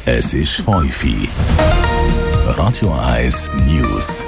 Es ist 5 Uhr. Radio 1 News.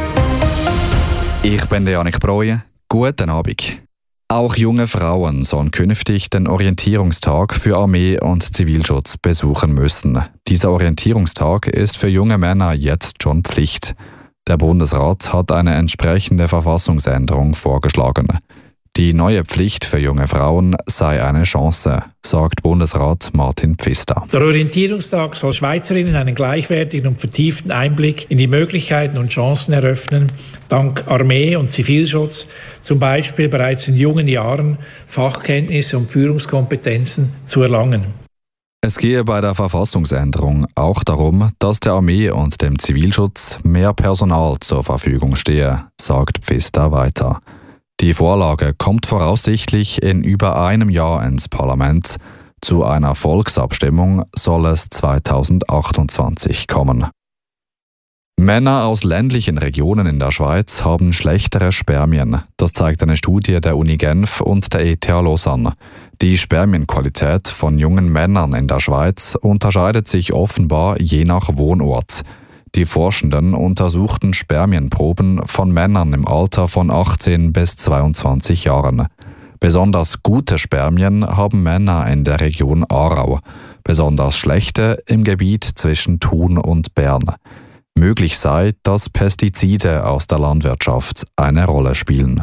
Ich bin Janik Breuer. Guten Abend. Auch junge Frauen sollen künftig den Orientierungstag für Armee und Zivilschutz besuchen müssen. Dieser Orientierungstag ist für junge Männer jetzt schon Pflicht. Der Bundesrat hat eine entsprechende Verfassungsänderung vorgeschlagen. Die neue Pflicht für junge Frauen sei eine Chance, sagt Bundesrat Martin Pfister. Der Orientierungstag soll Schweizerinnen einen gleichwertigen und vertieften Einblick in die Möglichkeiten und Chancen eröffnen, dank Armee- und Zivilschutz zum Beispiel bereits in jungen Jahren Fachkenntnisse und Führungskompetenzen zu erlangen. Es gehe bei der Verfassungsänderung auch darum, dass der Armee und dem Zivilschutz mehr Personal zur Verfügung stehe, sagt Pfister weiter. Die Vorlage kommt voraussichtlich in über einem Jahr ins Parlament. Zu einer Volksabstimmung soll es 2028 kommen. Männer aus ländlichen Regionen in der Schweiz haben schlechtere Spermien. Das zeigt eine Studie der Uni Genf und der ETH Lausanne. Die Spermienqualität von jungen Männern in der Schweiz unterscheidet sich offenbar je nach Wohnort. Die Forschenden untersuchten Spermienproben von Männern im Alter von 18 bis 22 Jahren. Besonders gute Spermien haben Männer in der Region Aarau, besonders schlechte im Gebiet zwischen Thun und Bern. Möglich sei, dass Pestizide aus der Landwirtschaft eine Rolle spielen.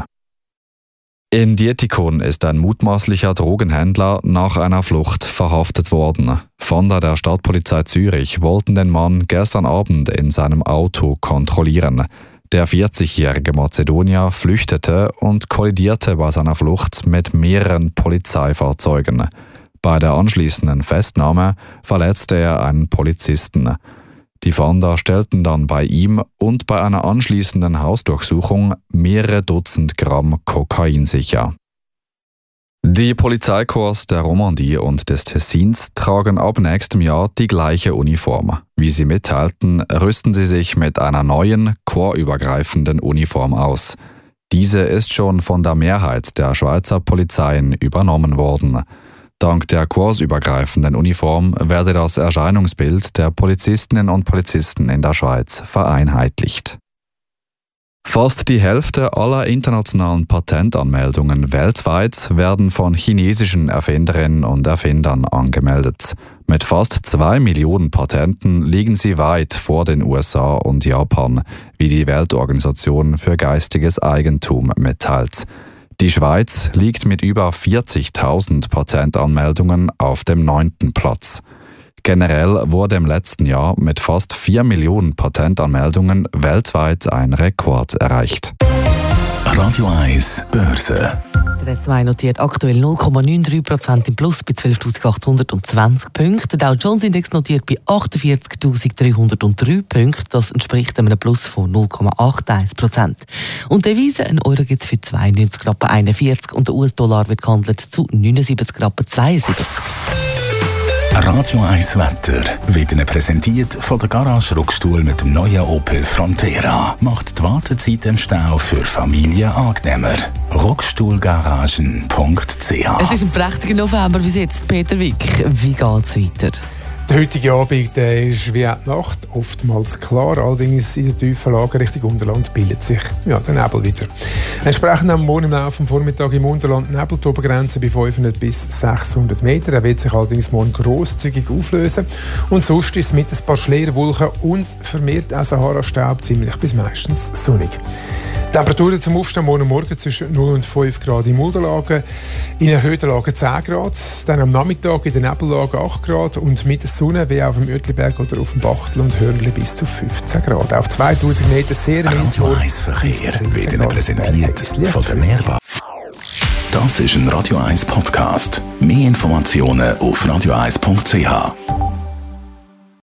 In Dietikon ist ein mutmaßlicher Drogenhändler nach einer Flucht verhaftet worden. Fahnder der Stadtpolizei Zürich wollten den Mann gestern Abend in seinem Auto kontrollieren. Der 40-jährige Mazedonier flüchtete und kollidierte bei seiner Flucht mit mehreren Polizeifahrzeugen. Bei der anschließenden Festnahme verletzte er einen Polizisten. Die Fahnder stellten dann bei ihm und bei einer anschließenden Hausdurchsuchung mehrere Dutzend Gramm Kokain sicher. Die Polizeikorps der Romandie und des Tessins tragen ab nächstem Jahr die gleiche Uniform. Wie sie mitteilten, rüsten sie sich mit einer neuen, korpsübergreifenden Uniform aus. Diese ist schon von der Mehrheit der Schweizer Polizeien übernommen worden. Dank der korpsübergreifenden Uniform werde das Erscheinungsbild der Polizistinnen und Polizisten in der Schweiz vereinheitlicht. Fast die Hälfte aller internationalen Patentanmeldungen weltweit werden von chinesischen Erfinderinnen und Erfindern angemeldet. Mit fast 2 Millionen Patenten liegen sie weit vor den USA und Japan, wie die Weltorganisation für geistiges Eigentum mitteilt. Die Schweiz liegt mit über 40.000 Patentanmeldungen auf dem 9. Platz. Generell wurde im letzten Jahr mit fast 4 Millionen Patentanmeldungen weltweit ein Rekord erreicht. Radio 1 Börse. Der S2 notiert aktuell 0,93% im Plus bei 12.820 Punkten. Der Dow Jones Index notiert bei 48.303 Punkten. Das entspricht einem Plus von 0,81%. Und die Devise, ein Euro gibt es für 92,41 und der US-Dollar wird gehandelt zu 79,72. Radio 1 Wetter wird Ihnen präsentiert von der Garage Ruckstuhl mit dem neuen Opel Frontera. Macht die Wartezeit im Stau für Familien angenehmer. Ruckstuhlgaragen.ch. Es ist ein prächtiger November bis jetzt. Peter Wick, wie geht es weiter? Der heutige Abend ist wie auch die Nacht oftmals klar. Allerdings in der tiefen Lage Richtung Unterland bildet sich der Nebel wieder. Entsprechend am Morgen im Laufe des Vormittags im Unterland Nebel, die Obergrenze bei 500 bis 600 Meter. Er wird sich allerdings morgen grosszügig auflösen. Und sonst ist es mit ein paar Schleierwolken und vermehrt auch Sahara-Staub ziemlich bis meistens sonnig. Temperaturen zum Aufstehen morgen zwischen 0 und 5 Grad in Mulderlagen, in erhöhten Lagen 10 Grad, dann am Nachmittag in der Nebellage 8 Grad und mit der Sonne wie auf dem Uetliberg oder auf dem Bachtel und Hörnli bis zu 15 Grad. Auf 2000 Meter sehr Radio 1 Verkehr wird Ihnen präsentiert von der Mehrbar. Das ist ein Radio 1 Podcast. Mehr Informationen auf radio1.ch.